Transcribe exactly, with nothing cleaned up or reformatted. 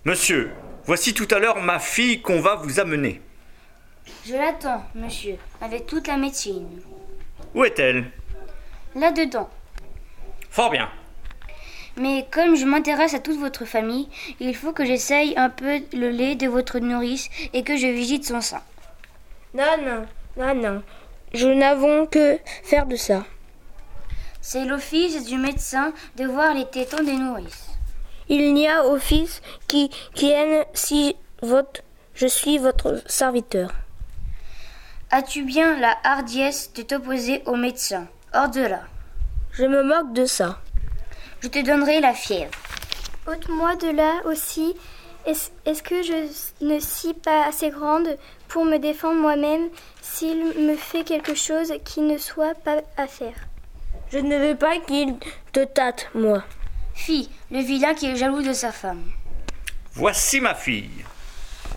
Monsieur, voici tout à l'heure ma fille qu'on va vous amener. Je l'attends, monsieur, avec toute la médecine. Où est-elle? Là-dedans. Fort bien. Mais comme je m'intéresse à toute votre famille, il faut que j'essaye un peu le lait de votre nourrice et que je visite son sein. Non, non, non, non. Je n'avons que faire de ça. C'est l'office du médecin de voir les tétons des nourrices. Il n'y a office qui tienne si votre, je suis votre serviteur. As-tu bien la hardiesse de t'opposer au médecin? Hors de là. Je me moque de ça. Je te donnerai la fièvre. Ôte-moi de là aussi. Est-ce, est-ce que je ne suis pas assez grande pour me défendre moi-même s'il me fait quelque chose qui ne soit pas à faire? Je ne veux pas qu'il te tâte, moi. Fi, le vilain qui est jaloux de sa femme. Voici ma fille.